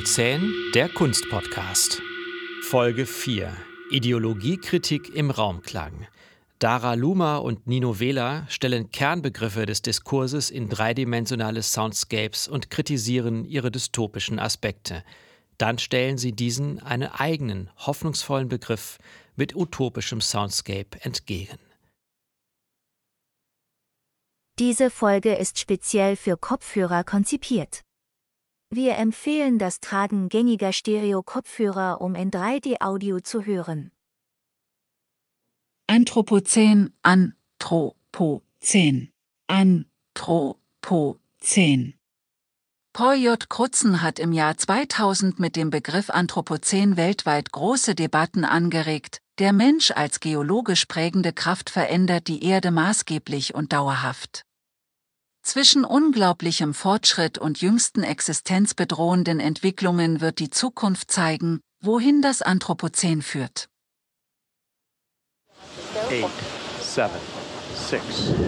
Kapitälozän, der Kunstpodcast. Folge 4. Ideologiekritik im Raumklang. Dara Luma und Nino Vela stellen Kernbegriffe des Diskurses in dreidimensionale Soundscapes und kritisieren ihre dystopischen Aspekte. Dann stellen sie diesen einen eigenen, hoffnungsvollen Begriff mit utopischem Soundscape entgegen. Diese Folge ist speziell für Kopfhörer konzipiert. Wir empfehlen das Tragen gängiger Stereo-Kopfhörer, um in 3D-Audio zu hören. Anthropozän. Paul J. Crutzen hat im Jahr 2000 mit dem Begriff Anthropozän weltweit große Debatten angeregt. Der Mensch als geologisch prägende Kraft verändert die Erde maßgeblich und dauerhaft. Zwischen unglaublichem Fortschritt und jüngsten existenzbedrohenden Entwicklungen wird die Zukunft zeigen, wohin das Anthropozän führt. 8, 7, 6, 4,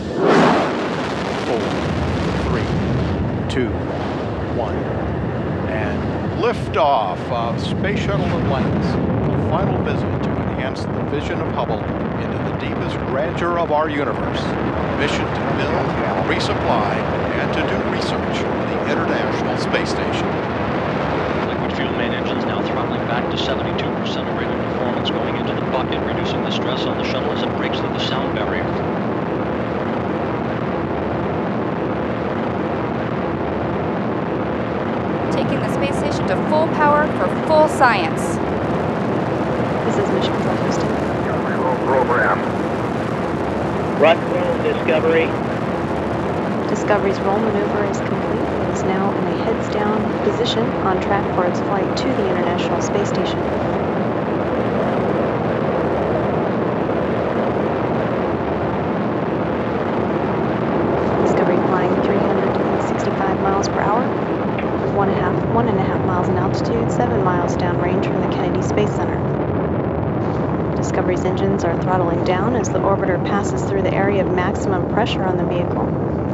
3, 2, 1, and liftoff of Space Shuttle Atlantis, a final visit to enhance the vision of Hubble into the deepest grandeur of our universe. Mission to build, resupply, and to do research for the International Space Station. Liquid fuel main engines now throttling back to 72% of rated performance, going into the bucket, reducing the stress on the shuttle as it breaks through the sound barrier. Taking the space station to full power for full science. This is Mission Control Houston. Program. Roll Discovery. Discovery's roll maneuver is complete. It is now in a heads-down position on track for its flight to the International Space Station. Discovery flying 365 miles per hour, 1.5 miles in altitude, 7 miles downrange from the Kennedy Space Center. Discovery's engines are throttling down as the orbiter passes through the area of maximum pressure on the vehicle.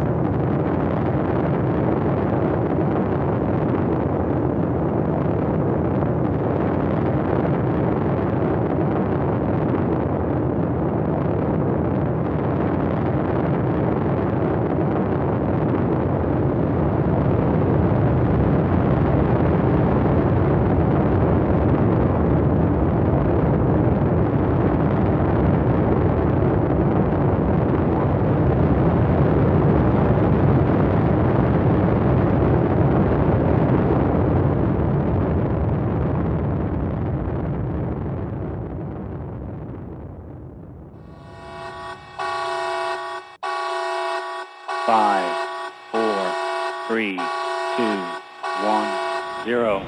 Five, 4, 3, 2, 1, 0.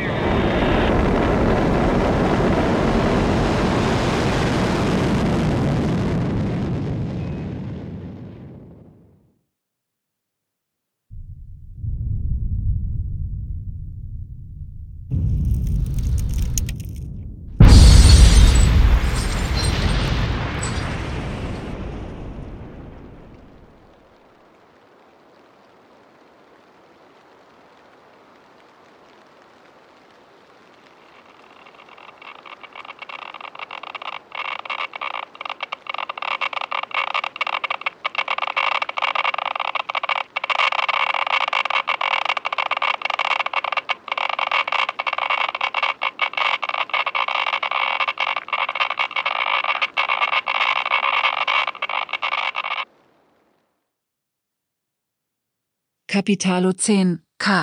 Kapitalozän.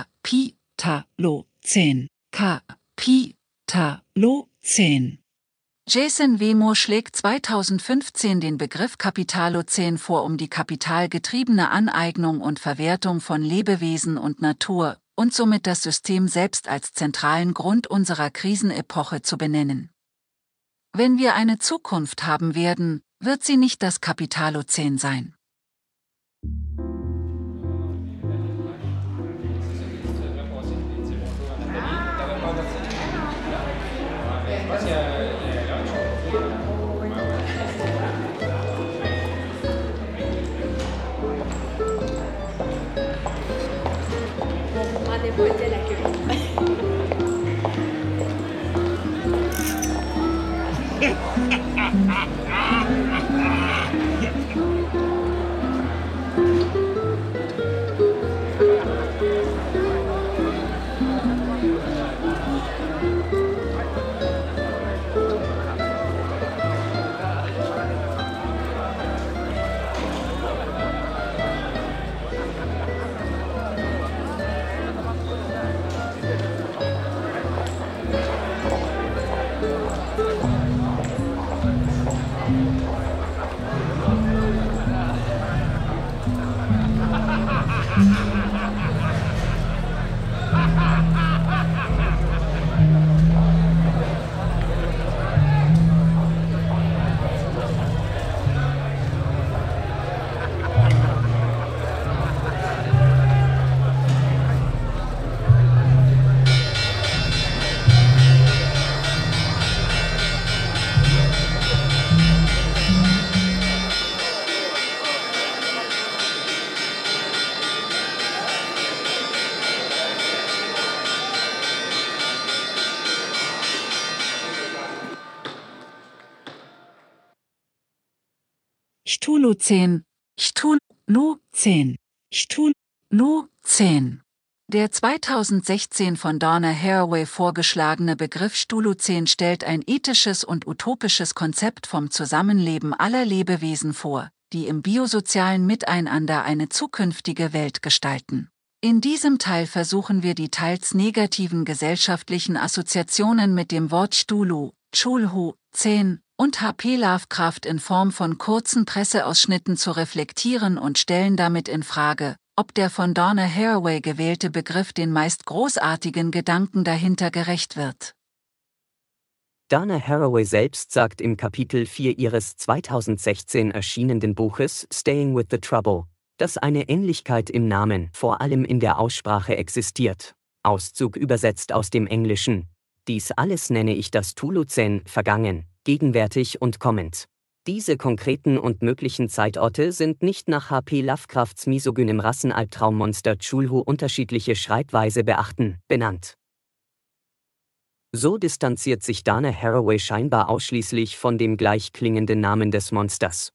Jason Wemo schlägt 2015 den Begriff Kapitalozän vor, um die kapitalgetriebene Aneignung und Verwertung von Lebewesen und Natur und somit das System selbst als zentralen Grund unserer Krisenepoche zu benennen. Wenn wir eine Zukunft haben werden, wird sie nicht das Kapitalozän sein. Volte la chiudere. Cthulhu-10, Cthulhu-10, Cthulhu-10. Der 2016 von Donna Haraway vorgeschlagene Begriff Cthulhu-10 stellt ein ethisches und utopisches Konzept vom Zusammenleben aller Lebewesen vor, die im biosozialen Miteinander eine zukünftige Welt gestalten. In diesem Teil versuchen wir die teils negativen gesellschaftlichen Assoziationen mit dem Wort Cthulhu, Cthulhu-10 und H.P. Lovecraft in Form von kurzen Presseausschnitten zu reflektieren und stellen damit in Frage, ob der von Donna Haraway gewählte Begriff den meist großartigen Gedanken dahinter gerecht wird. Donna Haraway selbst sagt im Kapitel 4 ihres 2016 erschienenen Buches Staying with the Trouble, dass eine Ähnlichkeit im Namen, vor allem in der Aussprache, existiert. Auszug übersetzt aus dem Englischen. Dies alles nenne ich das Cthulhu-10, vergangen, gegenwärtig und kommend. Diese konkreten und möglichen Zeitorte sind nicht nach H.P. Lovecrafts misogynem Rassenalbtraummonster Cthulhu unterschiedliche Schreibweise beachten, benannt. So distanziert sich Donna Haraway scheinbar ausschließlich von dem gleich klingenden Namen des Monsters.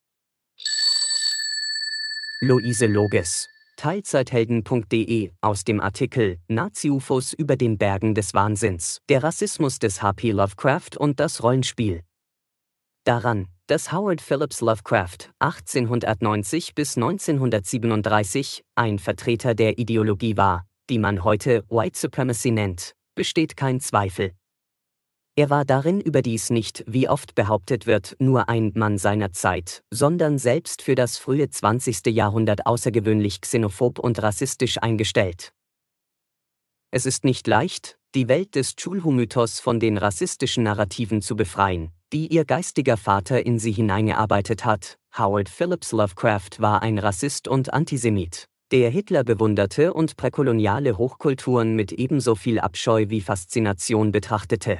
Luise Loges, Teilzeithelden.de, aus dem Artikel Nazi-UFOs über den Bergen des Wahnsinns, der Rassismus des H.P. Lovecraft und das Rollenspiel. Daran, dass Howard Phillips Lovecraft 1890 bis 1937 ein Vertreter der Ideologie war, die man heute White Supremacy nennt, besteht kein Zweifel. Er war darin überdies nicht, wie oft behauptet wird, nur ein Mann seiner Zeit, sondern selbst für das frühe 20. Jahrhundert außergewöhnlich xenophob und rassistisch eingestellt. Es ist nicht leicht, die Welt des Cthulhu-Mythos von den rassistischen Narrativen zu befreien, die ihr geistiger Vater in sie hineingearbeitet hat. Howard Phillips Lovecraft war ein Rassist und Antisemit, der Hitler bewunderte und präkoloniale Hochkulturen mit ebenso viel Abscheu wie Faszination betrachtete.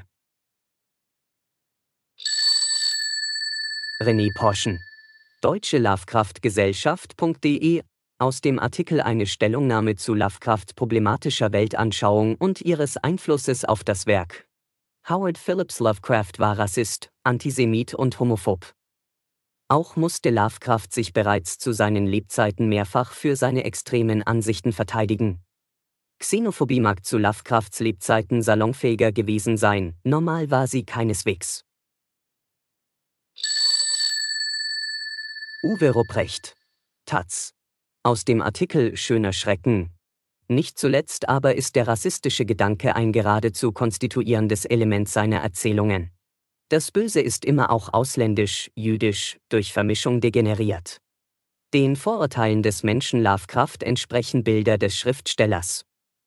René Porschen, Deutsche Lovecraft-Gesellschaft.de, aus dem Artikel eine Stellungnahme zu Lovecrafts problematischer Weltanschauung und ihres Einflusses auf das Werk. Howard Phillips Lovecraft war Rassist, Antisemit und homophob. Auch musste Lovecraft sich bereits zu seinen Lebzeiten mehrfach für seine extremen Ansichten verteidigen. Xenophobie mag zu Lovecrafts Lebzeiten salonfähiger gewesen sein, normal war sie keineswegs. Uwe Rupprecht, taz. Aus dem Artikel Schöner Schrecken. Nicht zuletzt aber ist der rassistische Gedanke ein geradezu konstituierendes Element seiner Erzählungen. Das Böse ist immer auch ausländisch, jüdisch, durch Vermischung degeneriert. Den Vorurteilen des Menschen Lovecraft entsprechen Bilder des Schriftstellers.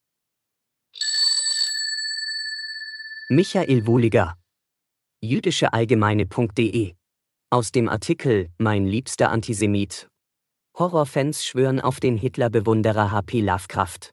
Michael Wohliger, jüdischeallgemeine.de, aus dem Artikel Mein liebster Antisemit. Horrorfans schwören auf den Hitler-Bewunderer H.P. Lovecraft.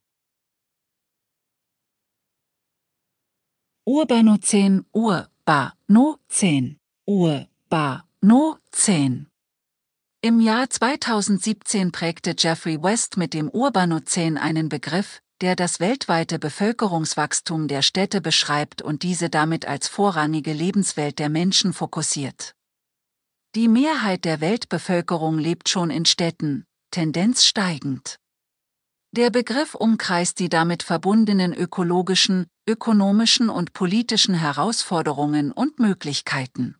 Urbanozän, Urbanozän, Urbanozän. Im Jahr 2017 prägte Jeffrey West mit dem Urbanozän einen Begriff, der das weltweite Bevölkerungswachstum der Städte beschreibt und diese damit als vorrangige Lebenswelt der Menschen fokussiert. Die Mehrheit der Weltbevölkerung lebt schon in Städten, Tendenz steigend. Der Begriff umkreist die damit verbundenen ökologischen, ökonomischen und politischen Herausforderungen und Möglichkeiten.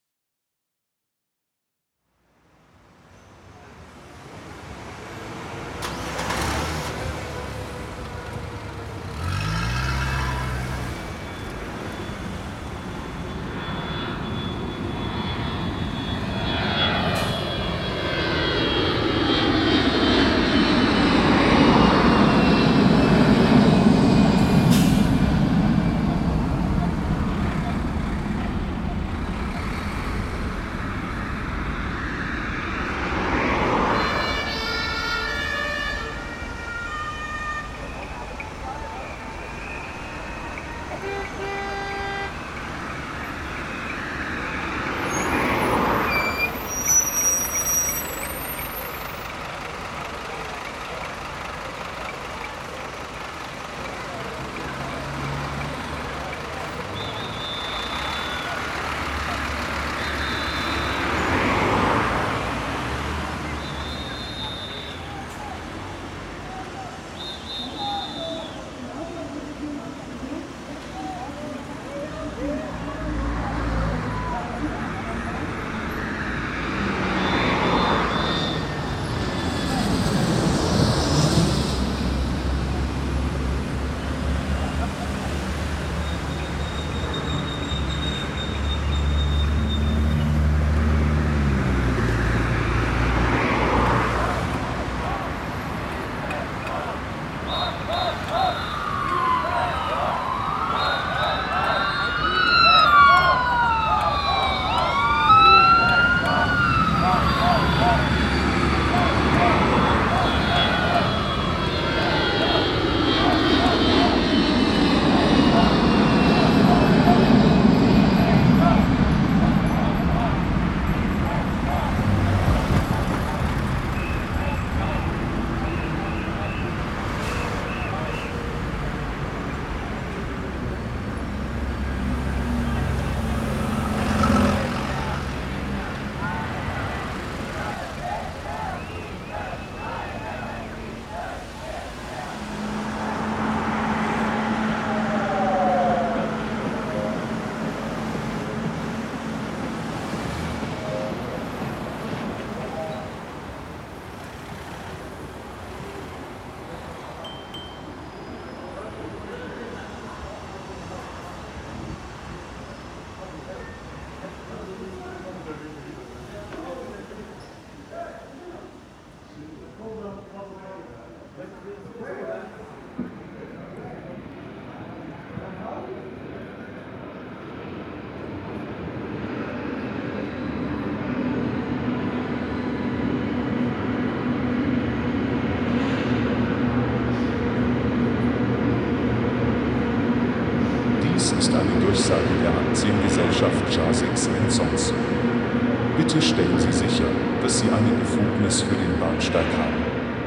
Durchsage der Aktiengesellschaft Chasix & Sons. Bitte stellen Sie sicher, dass Sie eine Befugnis für den Bahnsteig haben.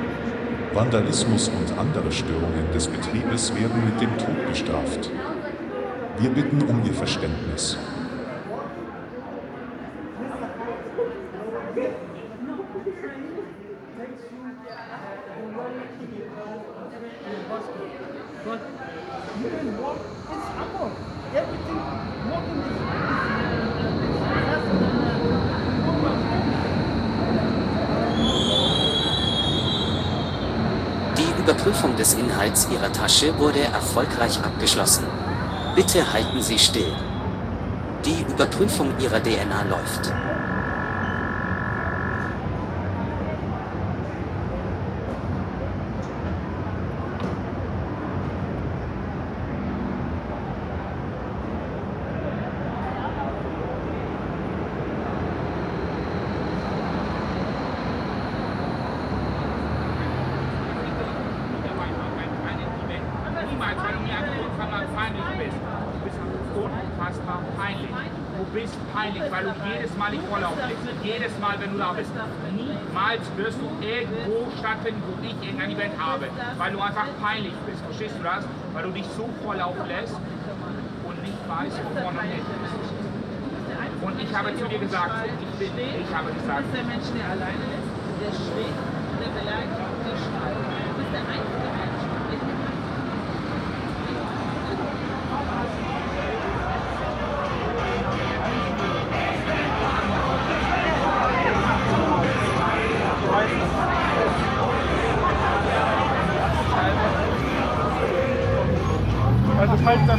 Vandalismus und andere Störungen des Betriebes werden mit dem Tod bestraft. Wir bitten um Ihr Verständnis. Die Überprüfung des Inhalts Ihrer Tasche wurde erfolgreich abgeschlossen. Bitte halten Sie still. Die Überprüfung Ihrer DNA läuft. Peinlich. Wo bist bist peinlich, weil du jedes Mal nicht Vorlauf kriegst. Jedes Mal, wenn du da bist. Niemals wirst du irgendwo stattfinden, wo ich irgendein Event habe. Weil du einfach peinlich bist. Verstehst du das? Weil du dich so vorlaufen lässt und nicht weißt, wo vorne und hinten ist. Und ich habe zu dir gesagt, ich habe gesagt, der Mensch, der alleine ist, der schlägt, der beleidigt, der schreit. Du bist der einzige Mensch. Also falls das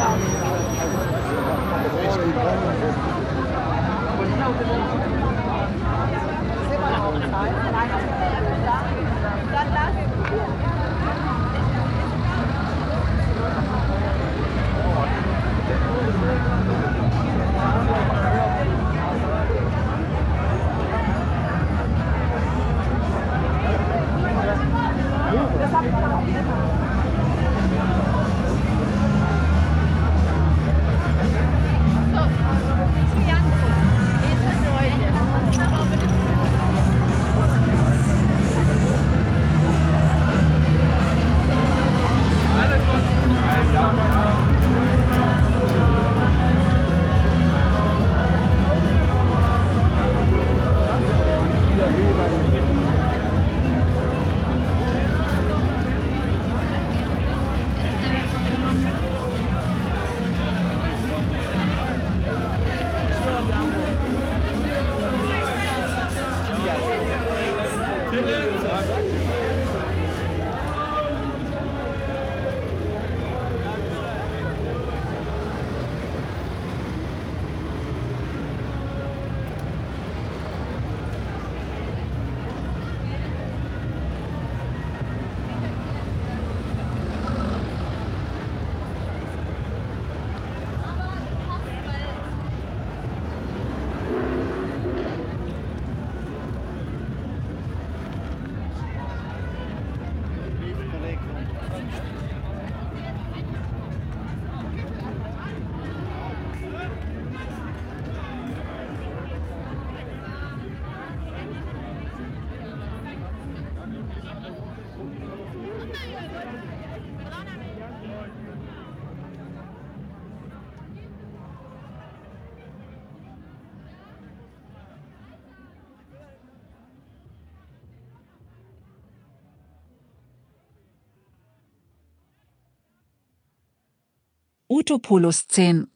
Utopolus 10,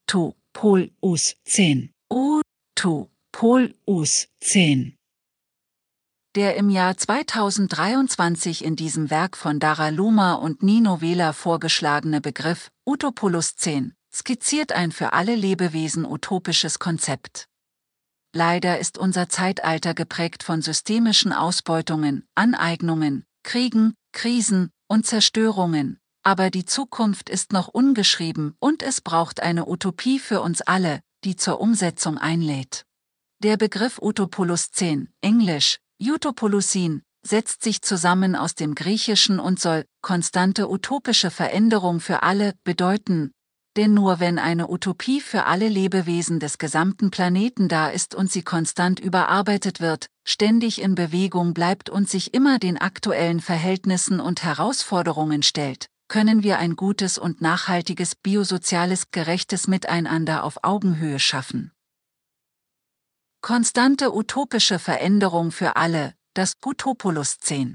Utopolus 10, Utopolus 10. Der im Jahr 2023 in diesem Werk von Dara Luma und Nino Vela vorgeschlagene Begriff Utopolus 10 skizziert ein für alle Lebewesen utopisches Konzept. Leider ist unser Zeitalter geprägt von systemischen Ausbeutungen, Aneignungen, Kriegen, Krisen und Zerstörungen. Aber die Zukunft ist noch ungeschrieben und es braucht eine Utopie für uns alle, die zur Umsetzung einlädt. Der Begriff Utopolus 10, Englisch Utopolusin, setzt sich zusammen aus dem Griechischen und soll konstante utopische Veränderung für alle bedeuten. Denn nur wenn eine Utopie für alle Lebewesen des gesamten Planeten da ist und sie konstant überarbeitet wird, ständig in Bewegung bleibt und sich immer den aktuellen Verhältnissen und Herausforderungen stellt, können wir ein gutes und nachhaltiges biosoziales gerechtes Miteinander auf Augenhöhe schaffen. Konstante utopische Veränderung für alle, das Utopolus 10.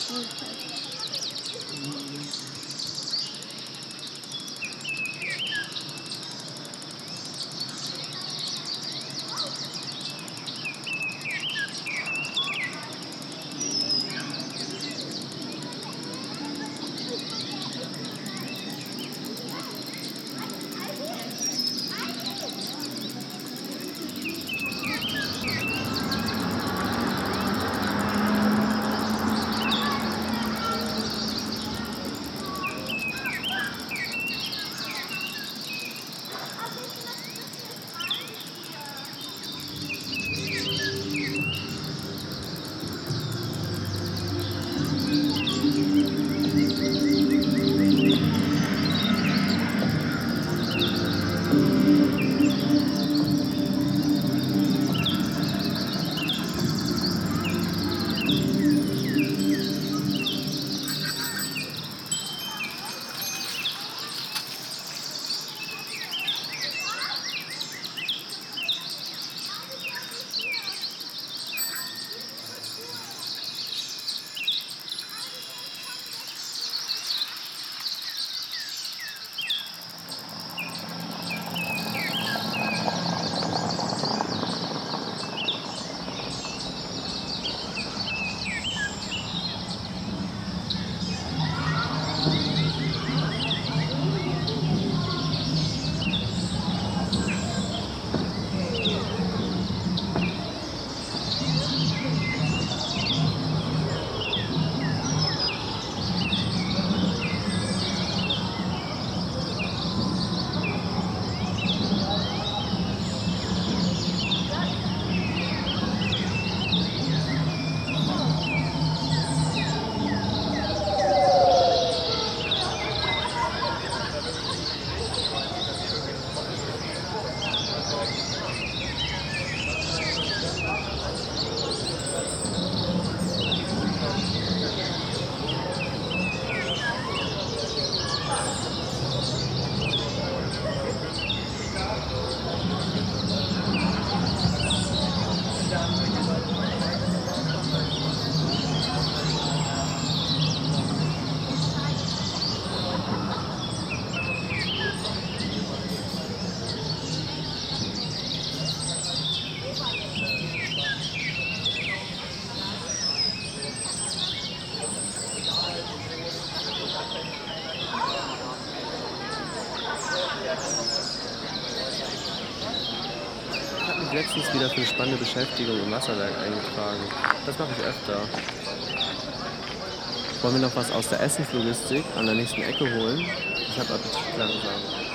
Letztens wieder für eine spannende Beschäftigung im Wasserwerk eingetragen. Das mache ich öfter. Wollen wir noch was aus der Essenslogistik an der nächsten Ecke holen? Ich habe Appetit langsam.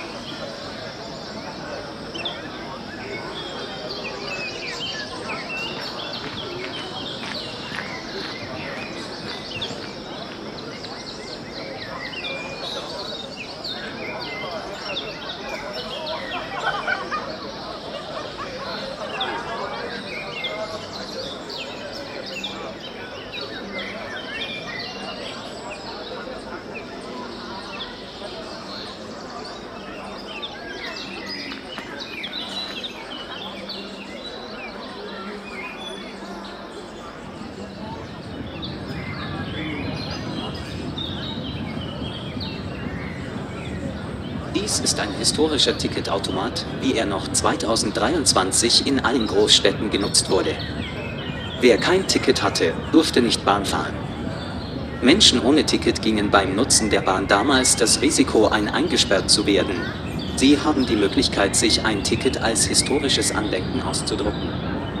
Dies ist ein historischer Ticketautomat, wie er noch 2023 in allen Großstädten genutzt wurde. Wer kein Ticket hatte, durfte nicht Bahn fahren. Menschen ohne Ticket gingen beim Nutzen der Bahn damals das Risiko ein, eingesperrt zu werden. Sie haben die Möglichkeit, sich ein Ticket als historisches Andenken auszudrucken.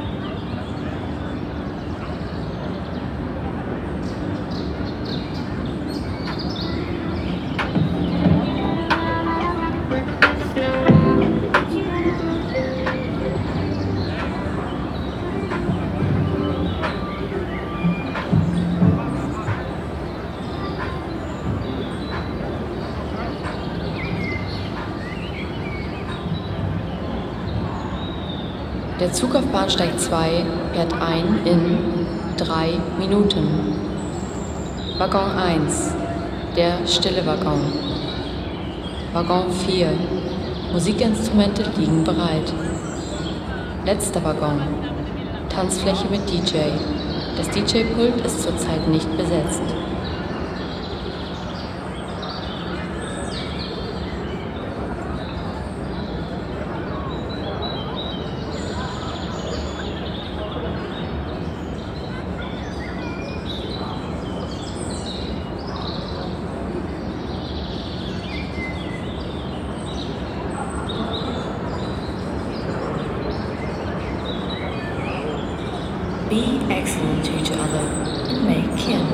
Der Zug auf Bahnsteig 2 fährt ein in 3 Minuten. Waggon 1, der stille Waggon. Waggon 4, Musikinstrumente liegen bereit. Letzter Waggon, Tanzfläche mit DJ. Das DJ-Pult ist zurzeit nicht besetzt. Be excellent to each other and make kin.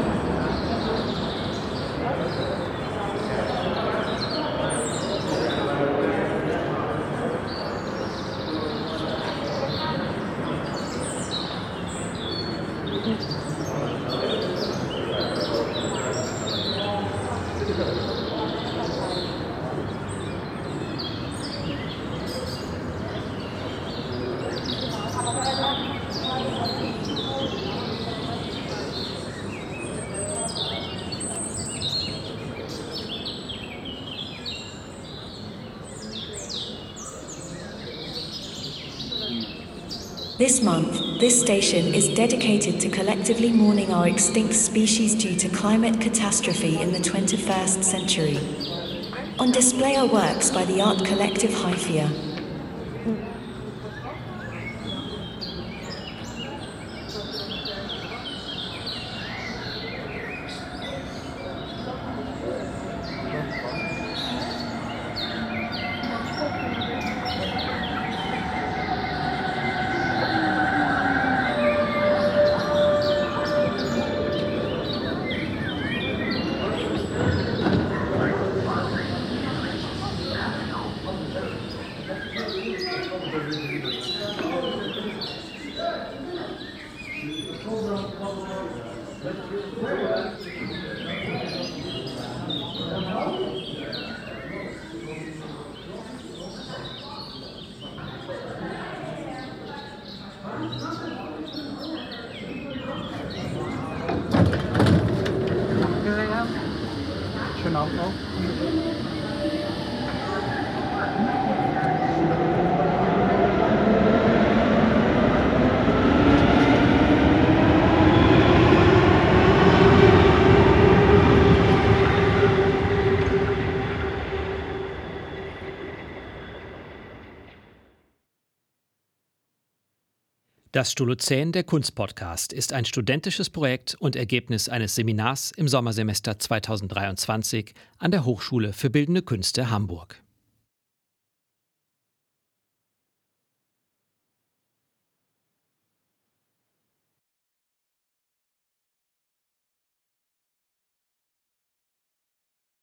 This month, this station is dedicated to collectively mourning our extinct species due to climate catastrophe in the 21st century. On display are works by the art collective Hyphia. Das Stulozän, der Kunstpodcast, ist ein studentisches Projekt und Ergebnis eines Seminars im Sommersemester 2023 an der Hochschule für Bildende Künste Hamburg.